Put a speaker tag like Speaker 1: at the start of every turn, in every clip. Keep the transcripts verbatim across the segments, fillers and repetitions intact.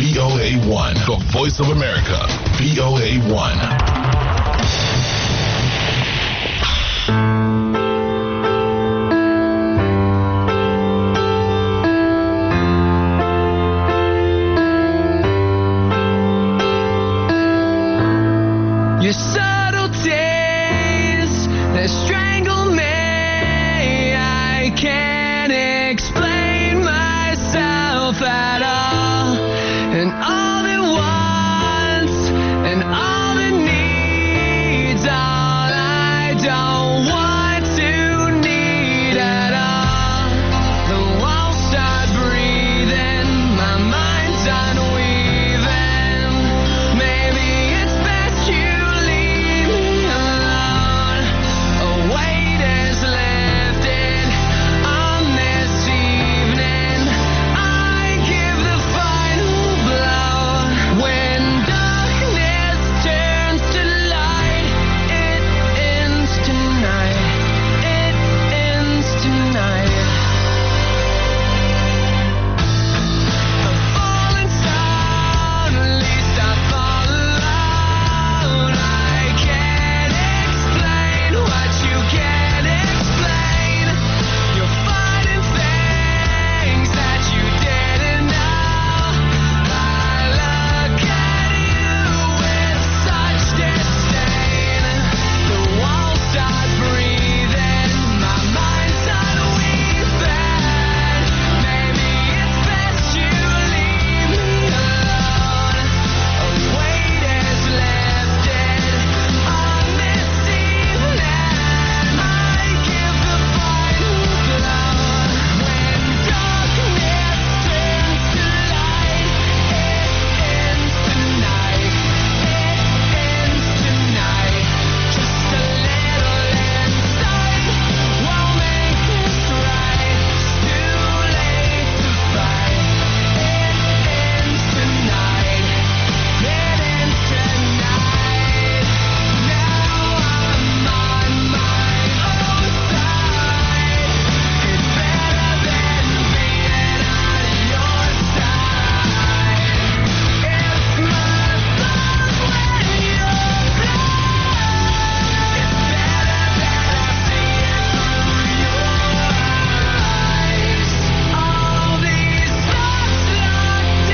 Speaker 1: V O A one, the voice of America. V O A one.
Speaker 2: Your subtleties, they strangle me. I can't explain myself at all. And all at once, and all it needs, all I don't want to need at all. The walls start breathing, my mind's unweaving. Maybe it's best you leave me alone. A weight is lifted on this evening. I give the final blow. When darkness turns to light, it ends tonight. It ends tonight. A falling stone, at least I fall alone. I can't explain what you can't explain. You're fighting things that you didn't know. I look at you with such disdain. The walls start breathing, my mind's unweaving. Maybe it's best you leave me alone. A weight is lifted on this evening. I give the final blow. When darkness turns to light, it ends tonight. It ends tonight. Just a little insight won't make this right. It's too late to fight. It ends tonight. It ends tonight. Now I'm on my own side. It's better than being on your side. It's my fault when you're blind. It's better that I see it through your eyes. All these thoughts locked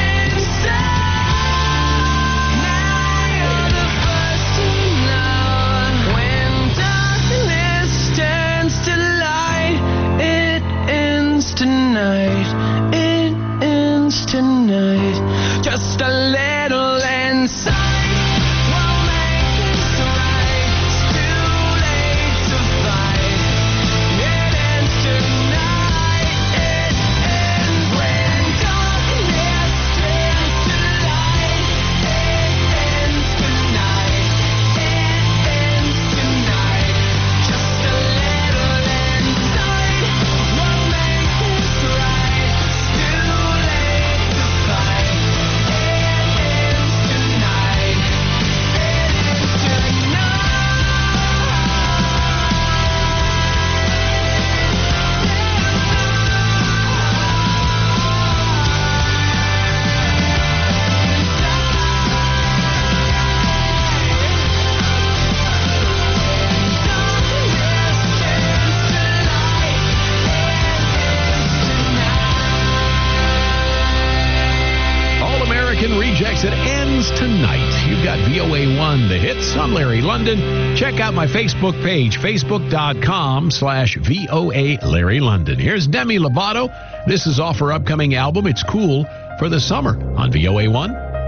Speaker 2: inside. Now you're the first to know. When darkness turns to light, it ends tonight. It ends tonight. Just a little insight won't make this right. It's too late to fight. It ends tonight. It ends when darkness turns to light. It ends tonight. It ends tonight. Just a little insight won't make this right. It's too late to fight. It ends tonight. It ends
Speaker 3: All American Rejects, it ends tonight. You've got V O A one, the hits. I'm Larry London. Check out my Facebook page, facebook.com slash VOA Larry London. Here's Demi Lovato. This is off her upcoming album, It's Cool, for the summer on V O A one.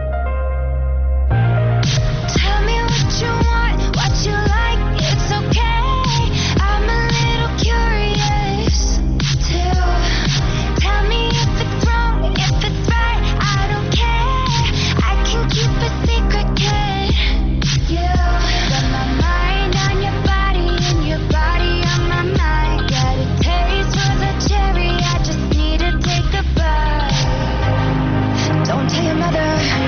Speaker 4: Tell me what you want, what you like, it's okay. I'm a little curious too. Tell me if it's wrong, if it's right, I don't care. I can keep a secret, kid. You got my mind on your body and your body on my mind. Got a taste for the cherry, I just need to take a bite. Don't tell your mother.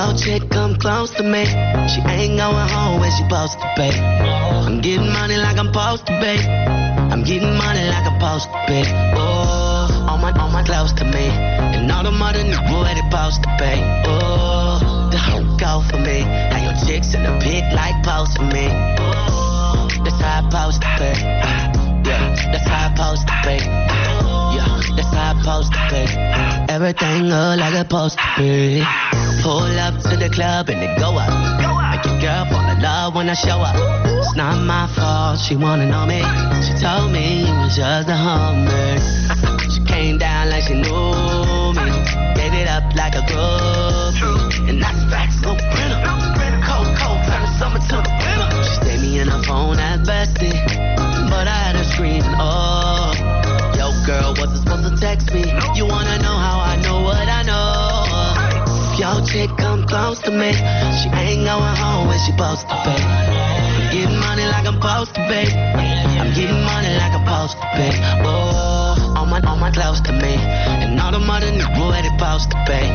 Speaker 5: Your chick come close to me. She ain't going home when she supposed to be. I'm getting money like I'm supposed to be. I'm getting money like I'm supposed to be. Oh, all my, all my close to me. And all the mother niggas where they supposed to be. Oh, the whole go for me. Now your chicks in the pit like pose for me. Oh, that's how I supposed to be. Yeah, that's how I supposed to be. Yeah, that's how I supposed to be. Everything look like it's supposed to be. Pull up to the club and it go up. Make your girl fall in love when I show up. It's not my fault, she wanna know me. She told me it was just a hummer. She came down like she knew me. Gave it up like a groupie. And that's facts, no printer. Cold, cold, turn the summer to the winter. She stayed me in her phone at bestie, but I had her screaming, oh. Yo, girl, wasn't supposed to text me. You wanna know how I know what I know? Yo, chick come close to me. She ain't going home when she supposed to be. I'm getting money like I'm supposed to be. I'm getting money like I'm supposed to be. Oh, all my, all my close to me. And all the mother niggas where they supposed to be.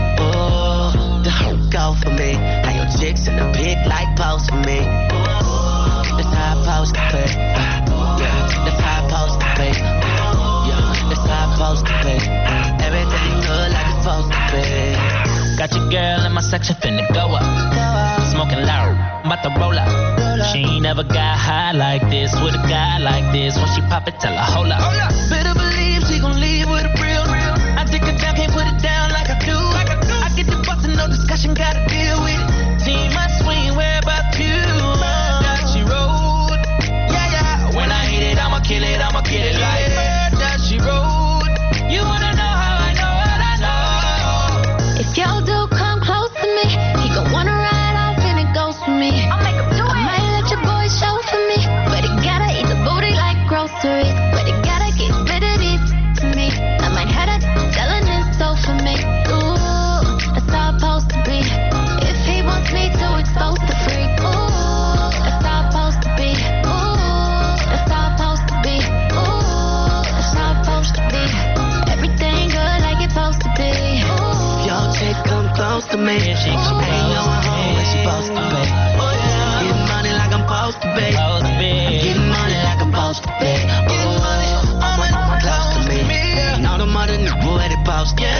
Speaker 5: Oh, the whole go for me. Now your chicks in the pit like pose for me. Oh, that's how I supposed to be. Yeah, that's how I supposed to be. Yeah, that's how I supposed to be. Everything good like it's supposed to be.
Speaker 6: Got your girl in my section finna go up. Smoking loud, I'm about to roll up. She ain't never got high like this with a guy like this. When she pop it, tell her hold up. Better believe she gon' leave with a real. I take her down, can't put it down like I do. I get the bustin', no discussion, gotta deal with it. Team, I swing, where about you? That she rode. Yeah, yeah. When I hit it, I'ma kill it, I'ma kill it like that she rode. You wanna know how I know what I know?
Speaker 4: If your dude come close to me, he gon' wanna ride off and it goes for me. I'll make him do it. I might let your boy show for me, but he gotta eat the booty like groceries. But he gotta get rid of these to me. I might have that selling his soul for me. Ooh, that's how it's supposed to be. If he wants me to expose the freak. Ooh, that's how it's supposed to be. Ooh, that's how it's supposed to be. Ooh, that's how it's supposed to be. Everything good like it's supposed to be. Ooh.
Speaker 5: Yo, chick come close to me. She ain't going home when she supposed to be. Getting money like I'm supposed to be. I'm getting money like I'm supposed to be. Oh, all my, all my close to me. And all the mother niggas where they supposed to be.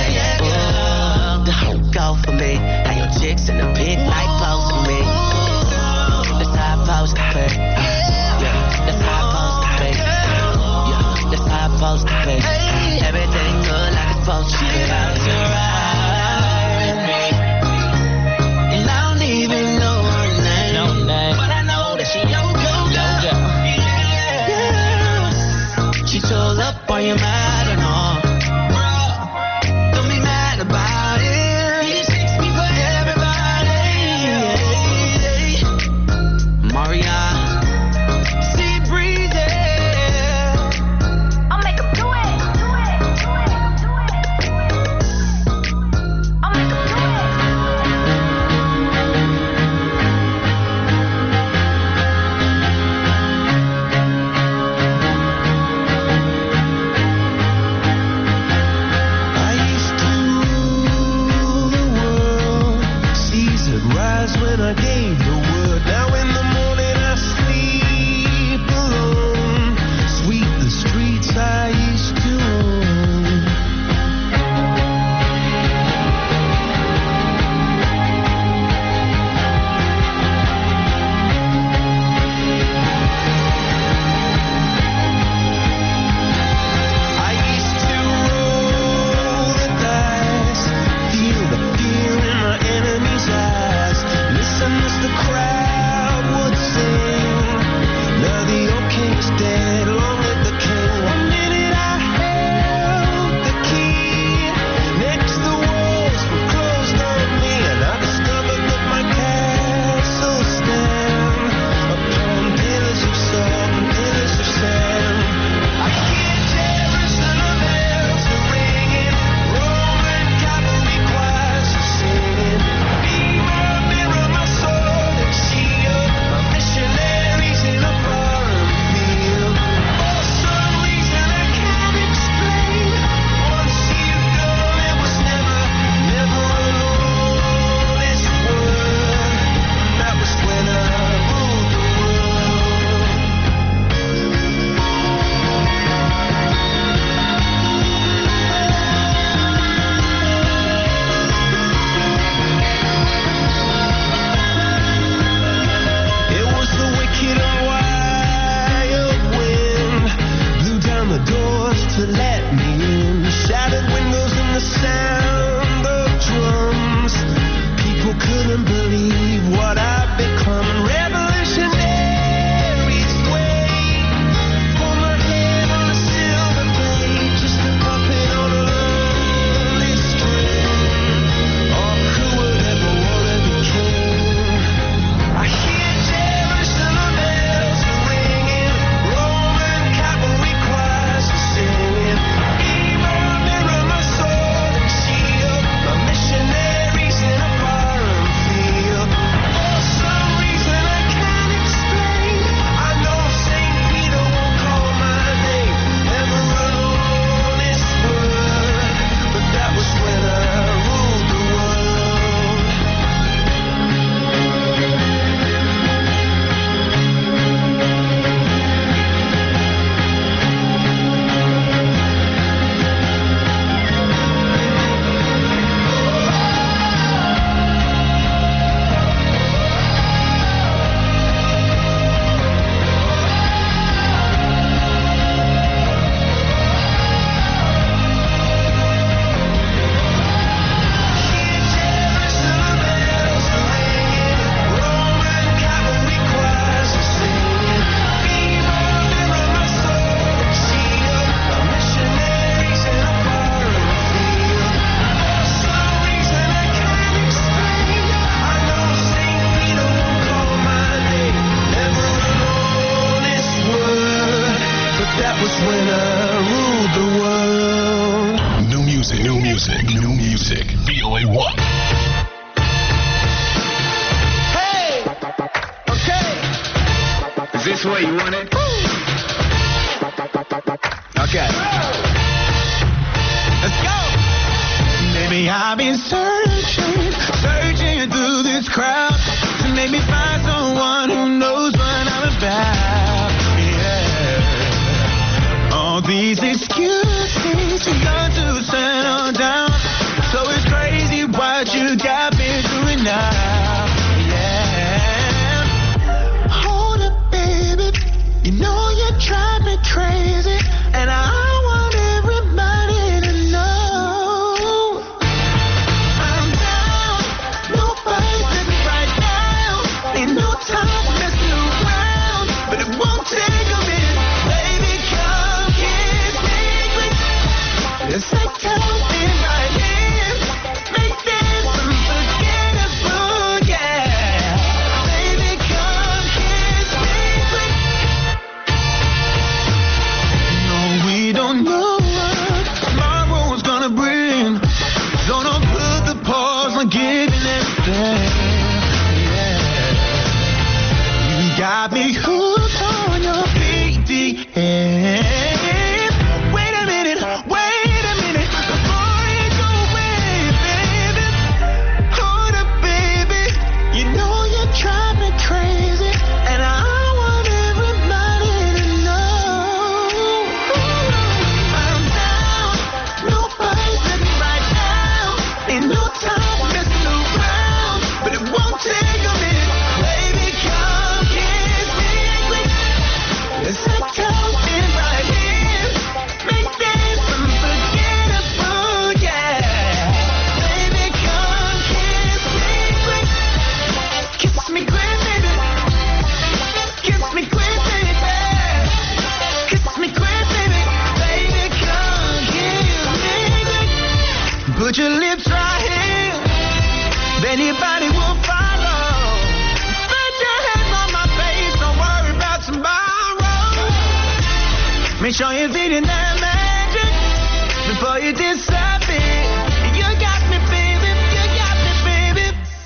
Speaker 5: Oh, the whole go for me. Now your chicks in the pit like close to me. That's how I'm supposed to be. Yeah, that's how I'm supposed to be. Yeah, that's how I'm supposed to be. Everything good like it's supposed to be. Are you mad or not? Don't be mad about it. He takes me for everybody. Maria, see breezy.
Speaker 4: I'll make him do it.
Speaker 1: music, new music, new music. V O A one.
Speaker 7: Hey! Okay. Is this what you wanted? Okay. Let's go. Maybe I've been searching, searching through this crowd to make me find someone who knows what I'm about. Yeah. All these excuses to go to settle down. So it's crazy what you got me doing now. Yeah. Hold up, baby. You know you drive me crazy, and I want everybody to know I'm down. Nobody's sitting right now. Ain't no time for messing around, but it won't take a minute. Baby, come kiss me quick. It's like something right here. Make this unforgettable, yeah. Baby, come kiss me quick. No, we don't know what tomorrow's gonna bring. So don't put the pause on giving everything. Yeah. You got me hooked on your B D S. Wait a minute, wait a minute before you go away, baby. Hold up, baby. You know you drive me crazy, and I want everybody to know I'm down. Nobody's sitting right now. Ain't no time for messing around, but it won't take a minute. Baby, come kiss me quick. It's like something right here. Make this unforgettable, yeah. Baby, come kiss me quick. Kiss me quick, baby. Kiss me quick, baby. Kiss me quick, baby. Baby, come kiss me quick. Put your lips right here. Anybody will follow. Put your hands on my face. Don't worry about tomorrow. Make sure you're feeling that magic before you disappear. You got me, baby. You got me, baby.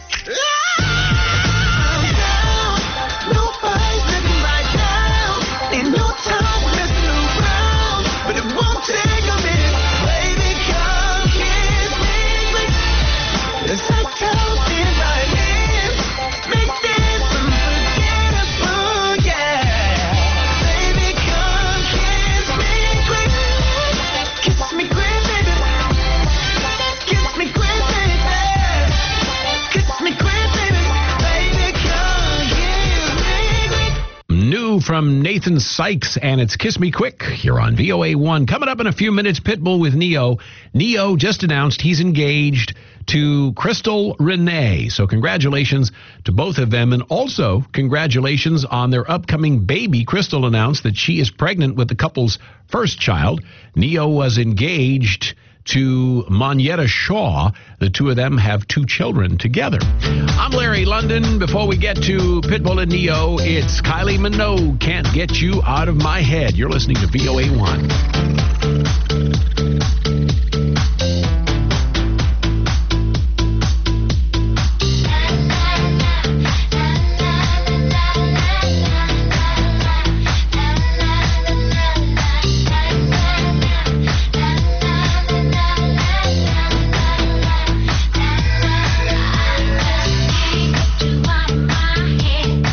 Speaker 7: I'm down. Nobody's sitting right now. Ain't no time for messing around, but it won't take a minute. Baby, come kiss me quick. It's like something right here. Make this unforgettable, yeah. Baby, come kiss me quick. Kiss me quick, baby. Kiss me quick, baby. Kiss me quick, baby. Baby, come kiss me quick.
Speaker 3: New from Nathan Sykes, and it's Kiss Me Quick here on V O A one. Coming up in a few minutes, Pitbull with Neo. Neo just announced he's engaged to Crystal Renee. So congratulations to both of them, and also congratulations on their upcoming baby. Crystal announced that she is pregnant with the couple's first child. Neo was engaged to Monyetta Shaw. The two of them have two children together. I'm Larry London. Before we get to Pitbull and Neo, it's Kylie Minogue, Can't Get You Out of My Head. You're listening to V O A one.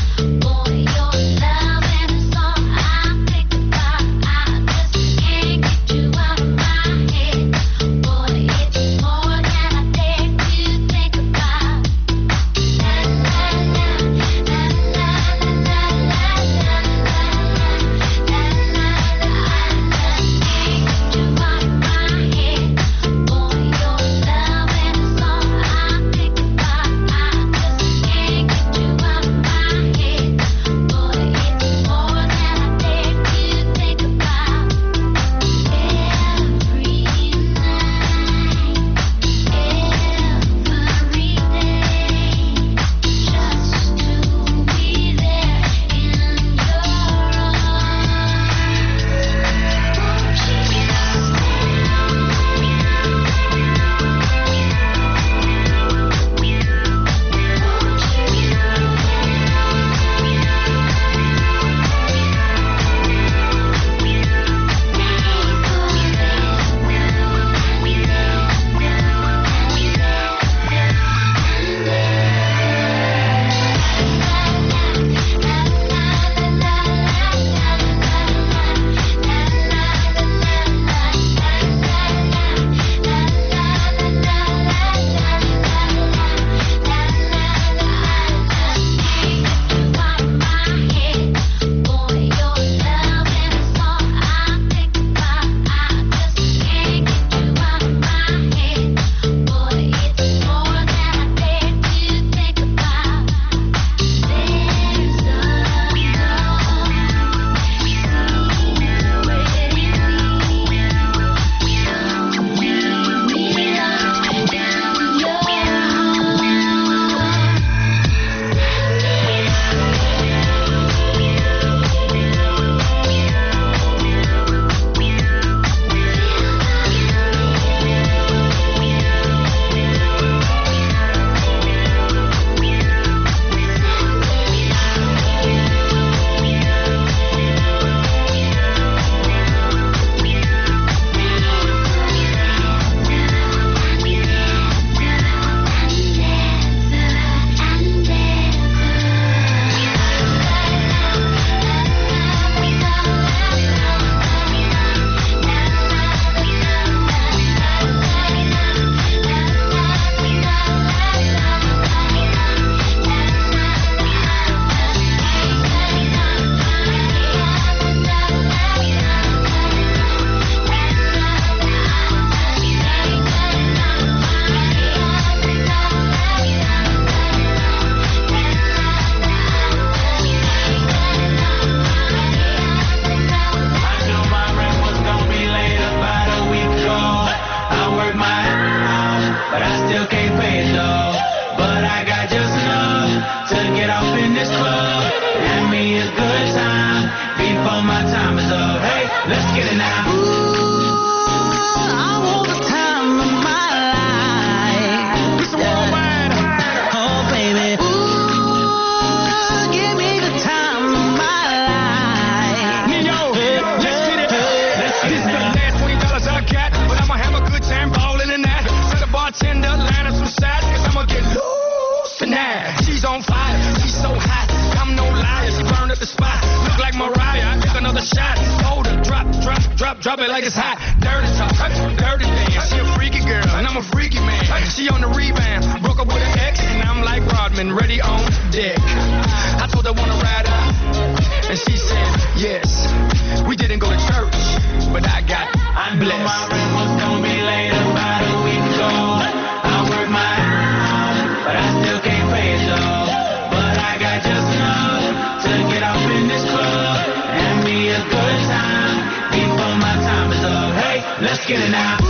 Speaker 4: Boy, your love is all I think about. I just can't
Speaker 5: but I still can't pay it though. But I got just enough to get off in this club. Have me a good time before my time is up. Hey, let's get it now.
Speaker 2: I want the time of my life.
Speaker 5: It's a worldwide.
Speaker 2: Oh, baby. Ooh, give me the time of my life.
Speaker 5: Nino, let's get it. This is the last twenty dollars I got, but I'ma have a good time ballin' in that. Tell the bartender, line up some shots, cause I'ma get loose tonight. She's on fire, she's so hot, I'm no liar, she burned up the spot. Look like Mariah, I took another shot. Hold her, drop, drop, drop, drop it like it's hot. Dirty talk, dirty dance, she a freaky girl, and I'm a freaky man. She on the rebound, broke up with an ex, and I'm like Rodman, ready on deck. I told her wanna ride out, and she said yes. We didn't go to church, but I got
Speaker 8: I knew
Speaker 5: blessed.
Speaker 8: my rent was gonna be late about a week ago. I work my ass, but I still can't pay it though. But I got just enough to get off in this club. Have me a good time before my time is up. Hey, let's get it now.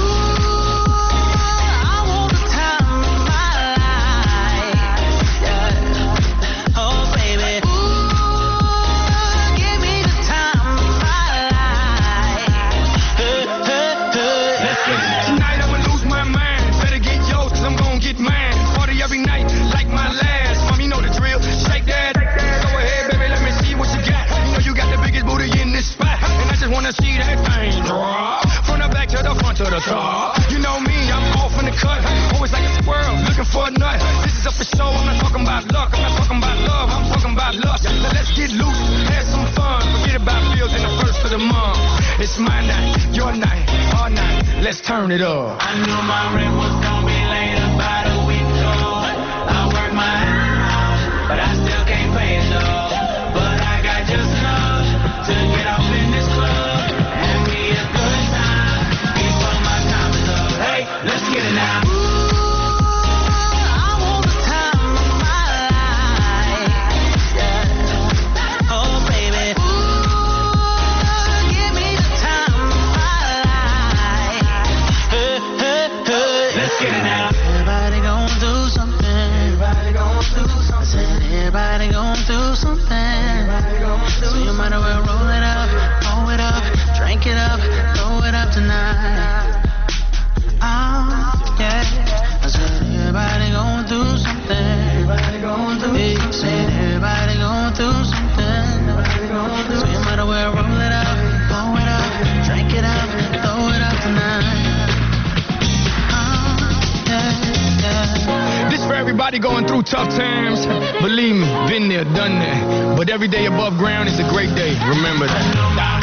Speaker 2: I want the time of my life. Yeah. Oh, baby. Ooh, give me the time of my life. Hey, hey, hey.
Speaker 5: Let's get it. Tonight I'ma lose my mind. Better get yours, cause I'm gonna get mine. Party every night, like my last. Mom, you know the drill. Shake that. Go ahead, baby, let me see what you got. You know you got the biggest booty in this spot. And I just wanna see that thing drop. From the back to the front to the top. You know me, I'm off in the cut. Always like a squirrel, looking for a nut. This is up for show, I'm not talking about luck. I'm not talking about love, I'm talking about lust. Now let's get loose, have some fun. Forget about bills in the first of the month. It's my night, your night, our night. Let's turn it up.
Speaker 8: I knew my rent was gonna be late about a week ago. I work my ass, but I still can't pay it though. But I got just enough to get off in this club. Have me a good time before my time is up. Hey, let's get it now.
Speaker 2: I want the time of my life. Yeah. Oh, baby. Ooh, give me the time of my life. Hey, hey, hey.
Speaker 8: Let's get it now.
Speaker 2: Everybody gon' do something. Everybody gon' do something. Everybody gon' do something. So you might as well roll it up, roll it up, drink it up, throw it up tonight. Oh, yeah. I said everybody gon' do something. Everybody gon' do hey, something. Said everybody gon' do something. Everybody gon' do so you might as well roll it up, roll it up, drink it up, throw it up tonight. Oh, yeah, yeah.
Speaker 5: This for everybody going through tough times. Believe me, been there, done that. But every day above ground is a great day. Remember that.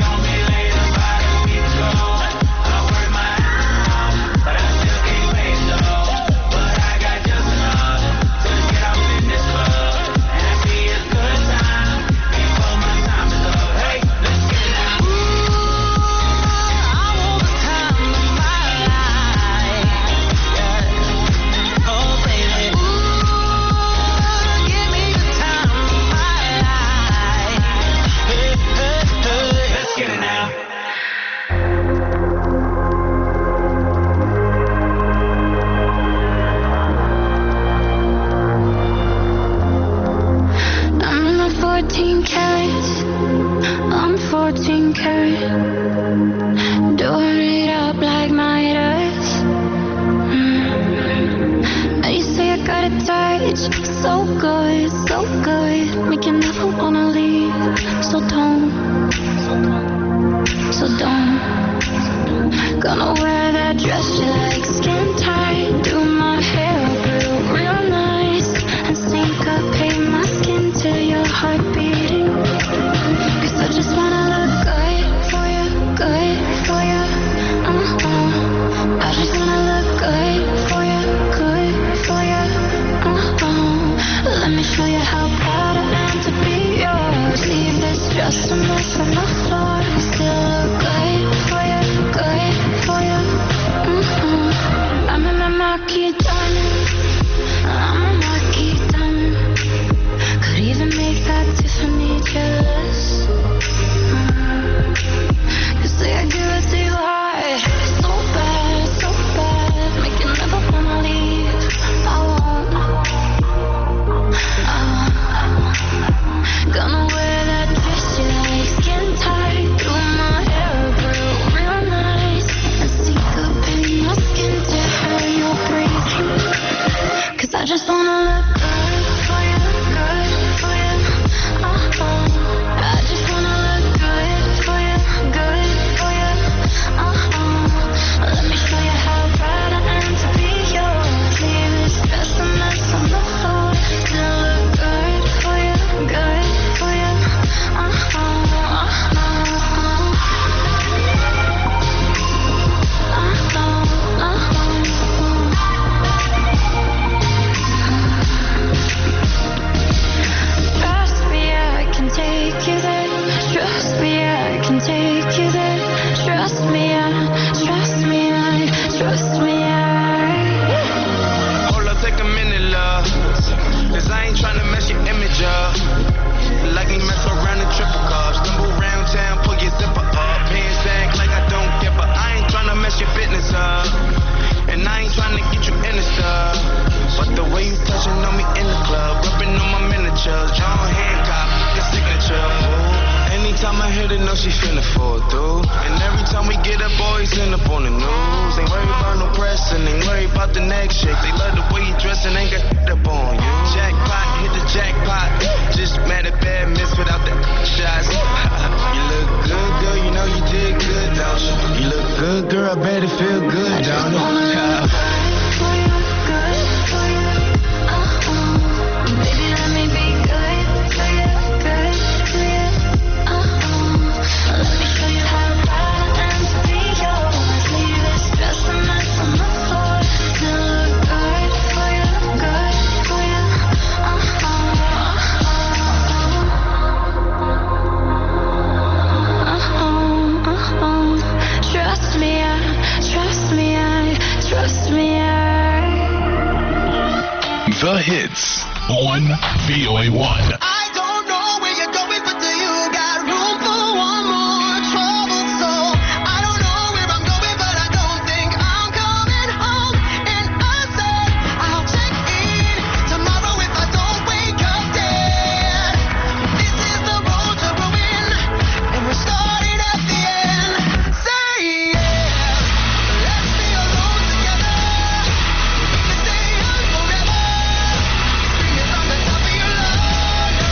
Speaker 4: fourteen carats, I'm fourteen carat. Doing it up like Midas. Mm. Now you say I got a touch, so good, so good. Make you never wanna leave, so don't, so don't. Gonna wear that dress you like, skin tight. Do my hair up real, real nice, and syncopate my skin to your heart beating. Cause I just wanna look good for you, good for you. Uh-uh. I just wanna look good for you, good for you. Uh-uh. Let me show you how proud I am to be yours. Leave this just a mess on the floor. I still look good for you, good for you. Uh-uh. I'm in my marquee diamond. I'm a marquee diamond. Could even make that Tiffany jealous. Mm. Cause say I give it to you hard, so bad, so bad. Make you never wanna just wanna look good for you, good for you. Uh-oh. I just wanna look good for you, good for you. Uh-oh. Let me show you how proud I am to be yours. Leave this stress and mess on the floor. Gonna look good for you, good for you. Uh-oh, uh-oh. Uh-oh, uh-oh. Trust me, I can take you there. Trust me, I can take you there. Trust me, I, trust me, I, trust me, I.
Speaker 9: Hold up, take a minute, love. Cause I ain't tryna mess your image up. Like me mess around and triple cup. Stumble around town, pull your zipper up. Pants sag like I don't give a. I ain't tryna mess your business up. And I ain't tryna get you in the stuff. But the way you touching on me in the club, rubbing on my miniatures, John Hancock, your signature. Ooh. Anytime I hit it, know she finna fall through. And every time we get up, boys end up on the news. Ain't worried about no press and ain't worried about the next shake. They love the way you dress and ain't got up on you. Jackpot, hit the jackpot. Just mad at bad miss without the shots. You look good, girl, you know you did good, don't you? You look good, girl, I bet it feel good, don't you?
Speaker 4: For you, good for you. Uh-oh. Baby, let me be good for you, good for you. Uh-oh. Let me show you how proud I am to be yours. Leave this stress and mess on the floor. Gonna look good for you, good for you. Uh-oh, uh-oh. Uh-oh, uh-oh. Trust me, I, trust me, I, trust me, I.
Speaker 1: The hits on V O A one.
Speaker 7: I don't know where you're going, but do you got room for one more trouble soul? I don't know where I'm going, but I don't think I'm coming home. And I said I'll check in tomorrow if I don't wake up dead. This is the road to ruin, and we're starting at the end. Say yeah, let's be alone together. We can stay young forever. Screaming from the top of your lungs.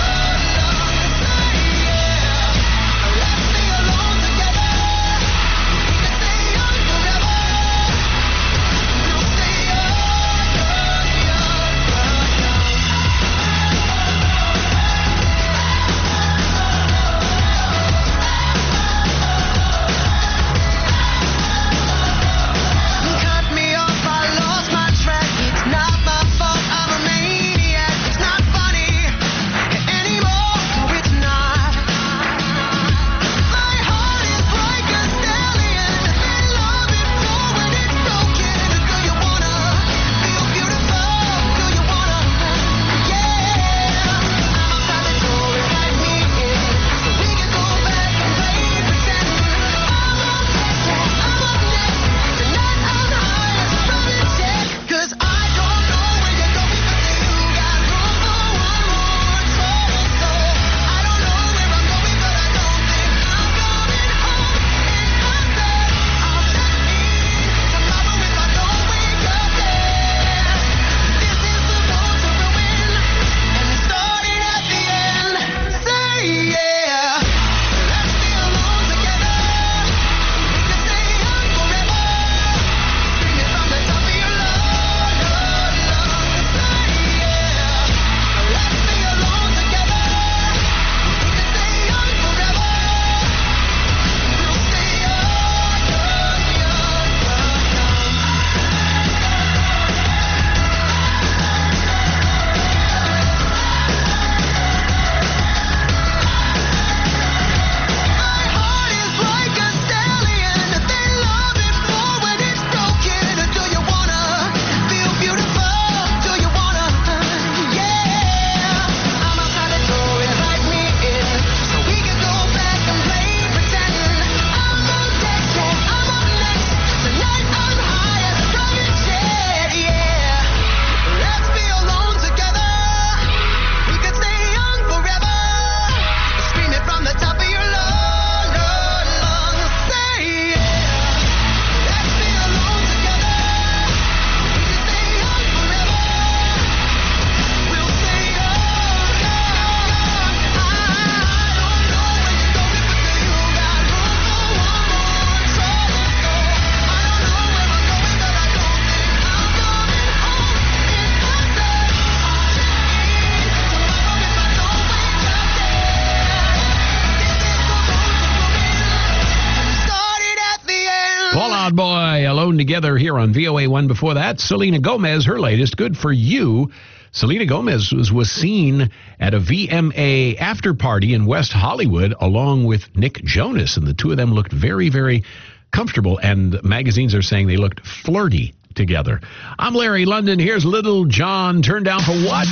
Speaker 3: together here on V O A one. Before that, Selena Gomez, her latest, Good For You. Selena Gomez was, was seen at a V M A after party in West Hollywood along with Nick Jonas, and the two of them looked very, very comfortable, and magazines are saying they looked flirty together. I'm Larry London. Here's Little John. Turned down for what?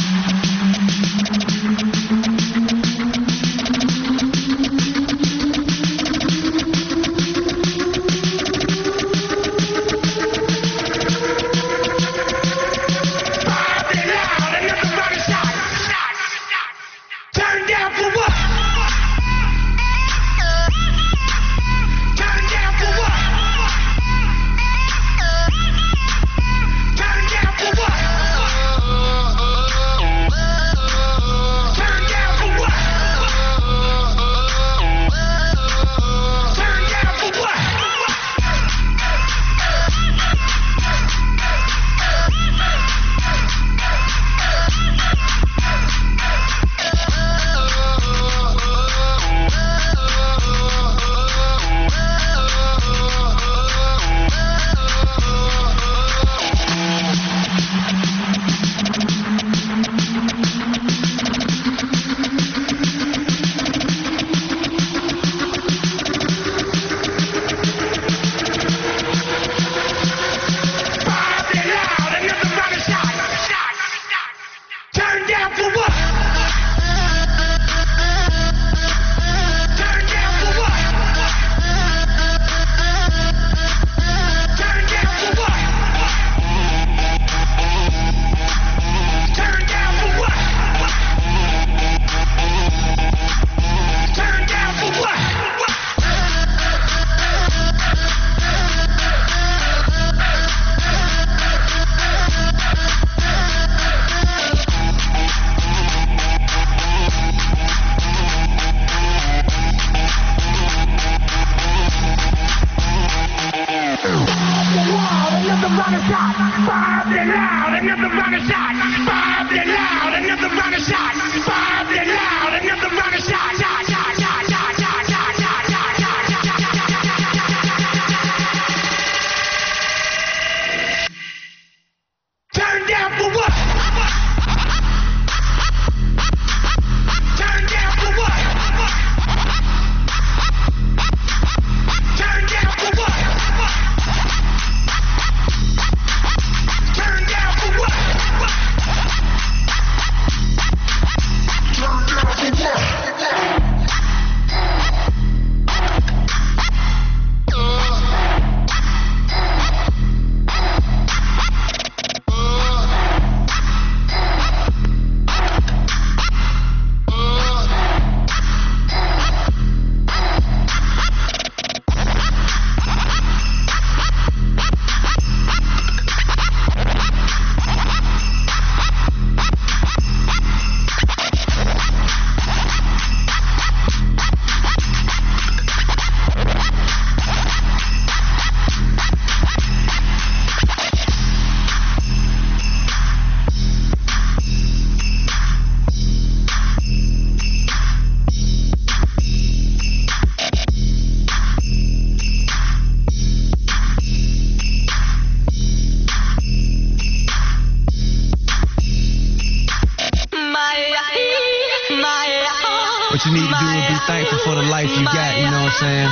Speaker 10: What you need to do is be thankful for the life you got, you know what I'm saying?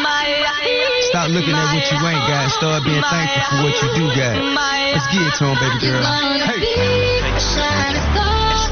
Speaker 10: Stop looking at what you ain't got. Start being thankful for what you do got. Let's get it to him, baby girl. Hey.
Speaker 4: That's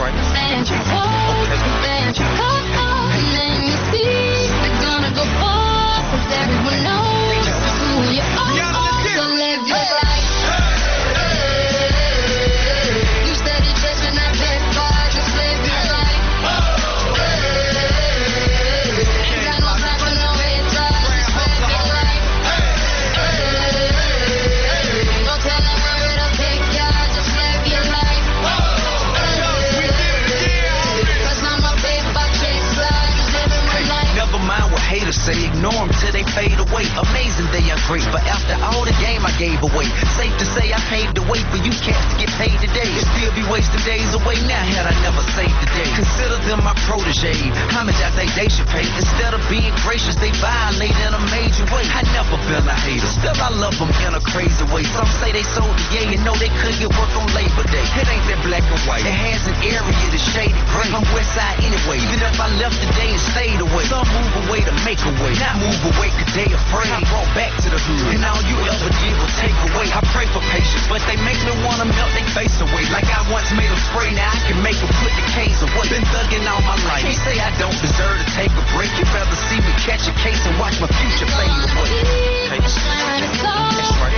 Speaker 5: say ignore them till they fade away. Amazing they are great, but after all the game I gave away, safe to say I paved the way for you cats to get paid today. It'd still be wasting days away now had I never saved the day. Consider them my protege. Homage I think they should pay. Instead of being gracious, they violate in a major way. I never been a hater. Still I love them in a crazy way. Some say they sold the yay and know they couldn't get work on Labor Day. It ain't that black and white. It has an area that's shady gray. I'm west side anyway. Even if I left today and stayed away. Some move away to make a way. Not move away cause they afraid. I brought back to the hood. And all you ever did was take away. I pray for patience, but they make me wanna melt their face away. Like I once made them spray, now I can make them put the canes away. Been thugging all my life. Can't say I don't deserve to take a break. You'd rather see me catch a case and watch my future fade away. Okay. That's right.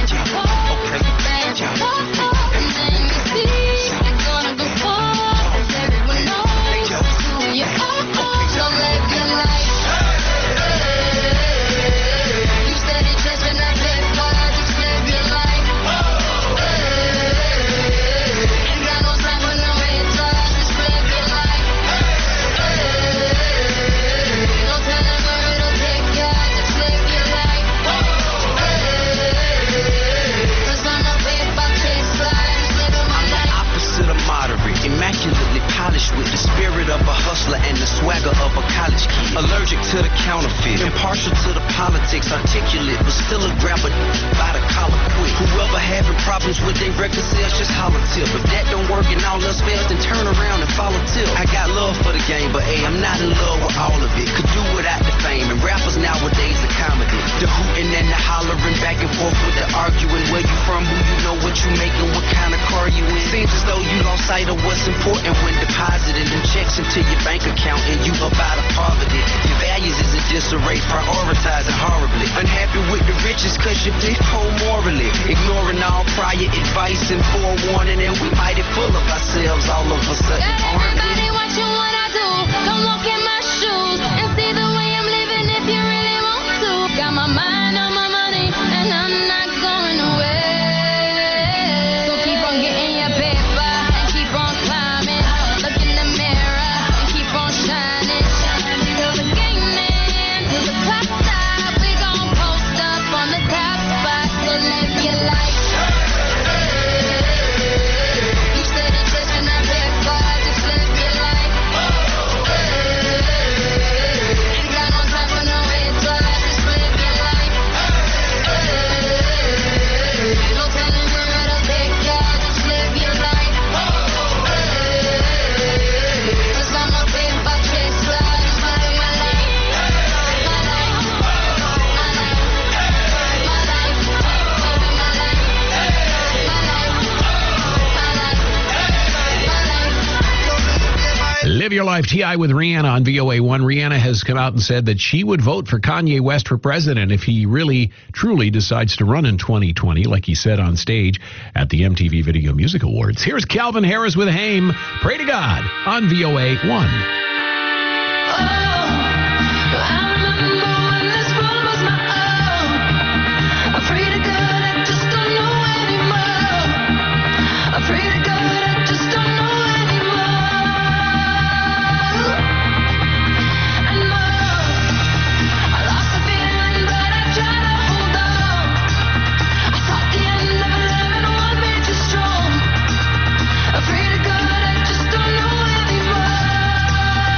Speaker 5: Immaculately polished with the spirit of a hustler and the swagger of a college kid. Allergic to the counterfeit, impartial to the politics, articulate, but still a grabber by the collar quick. Whoever having problems with their record sales, just holler tip. If that don't work and all else fails, then turn around and follow tip. I got love for the game, but hey, I'm not in love with all of it. Could do without the fame, and rappers nowadays are comedy. The hooting and the hollering, back and forth with the arguing. Where you from, who you know, what you making, what kind of car you in. Seems as though you lost sight of what's important when depositing them checks into your bank account and you up out of poverty. Your values is in disarray, prioritizing horribly. Unhappy with the riches cause you're big poor morally. Ignoring all prior advice and forewarning, and we mighty full of ourselves all of a sudden.
Speaker 4: Got everybody watching what I do. Come walk in my shoes and see the way I'm living if you really want to. Got my mind on my money and I'm not going away. So keep on getting your paper and keep on climbing. Look in the mirror and keep on shining. Till the game ends, till the clock stops, we gon' post up on the top spot. So live your life. You said it just in that paper, just live your life. Ain't got no time for no haters, just live your life. No telling where it'll take you, just live your life. Cause I'm a paper chaser, just live my life. My life, my life, my life, living my life. My life, my life, my life.
Speaker 3: Live Your Life, T I with Rihanna on V O A one. Rihanna has come out and said that she would vote for Kanye West for president if he really, truly decides to run in twenty twenty, like he said on stage at the M T V Video Music Awards. Here's Calvin Harris with Haim. Pray to God on V O A one.
Speaker 4: Afraid of God, I just don't know anymore.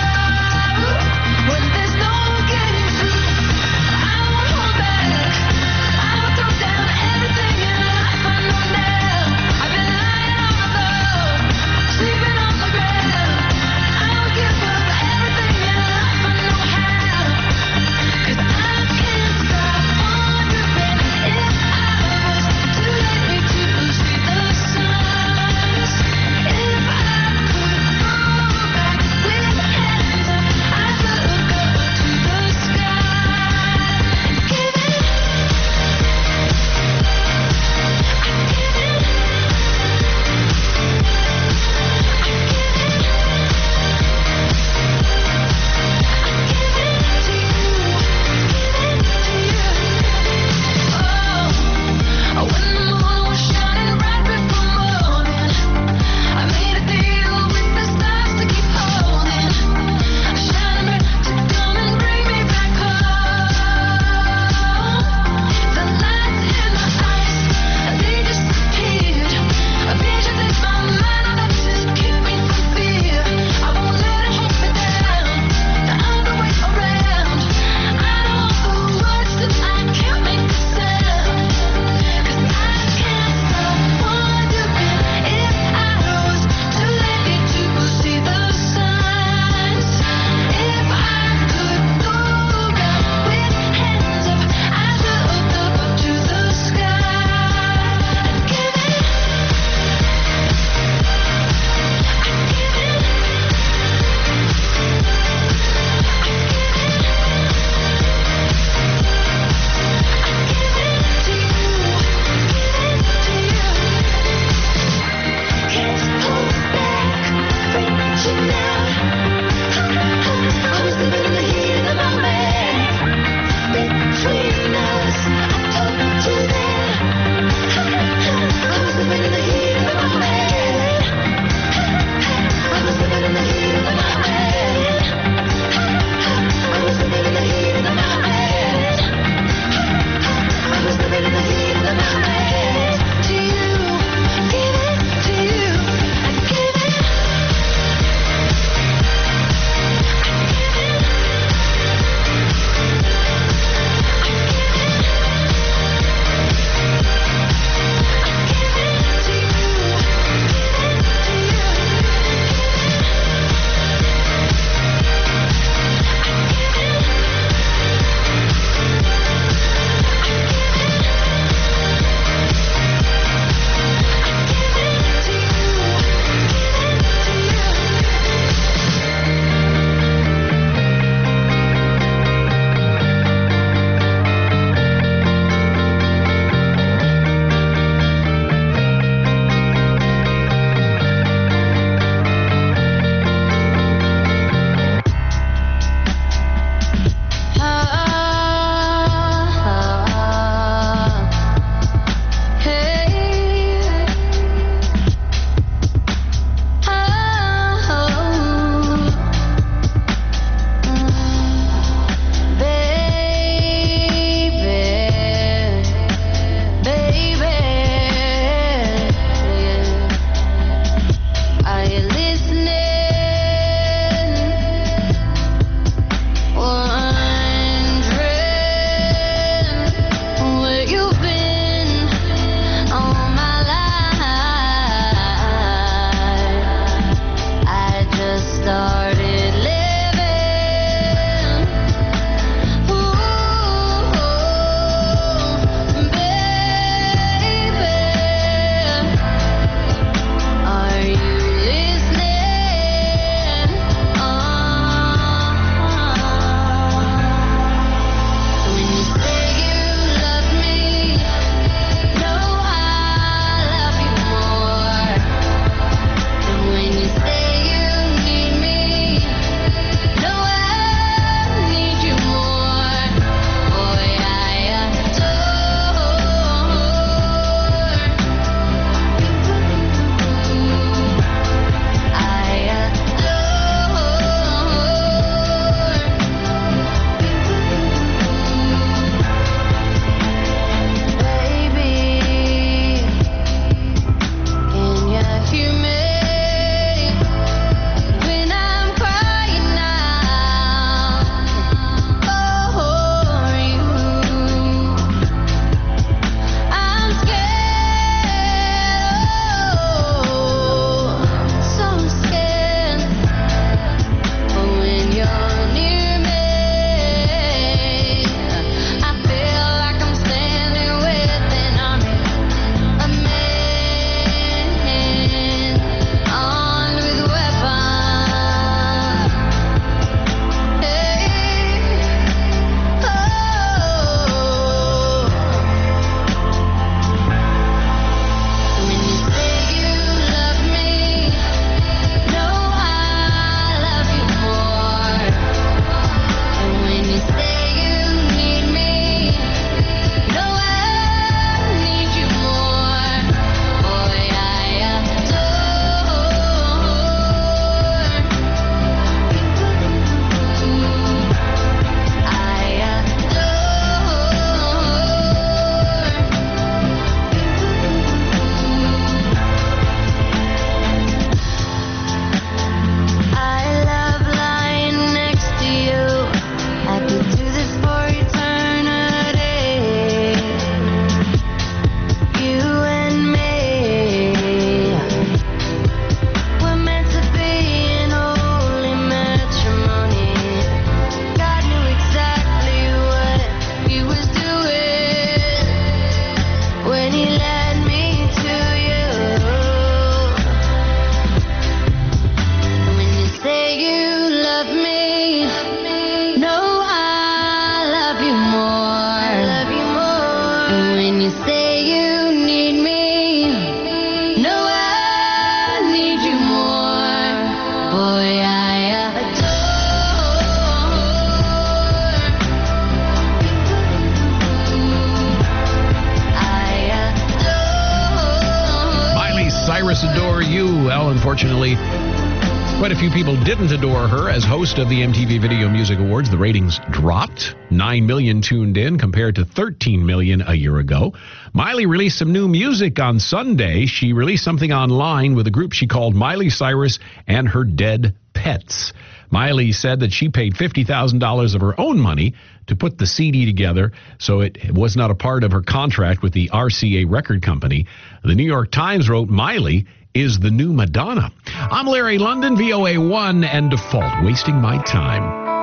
Speaker 3: Cyrus, Adore You. Well, unfortunately, quite a few people didn't adore her as host of the M T V Video Music Awards. The ratings dropped. nine million tuned in compared to thirteen million a year ago. Miley released some new music on Sunday. She released something online with a group she called Miley Cyrus and Her Dead Pets. Miley said that she paid fifty thousand dollars of her own money to put the C D together, so it was not a part of her contract with the R C A record company. The New York Times wrote, Miley is the new Madonna. I'm Larry London, V O A one and Default, wasting my time.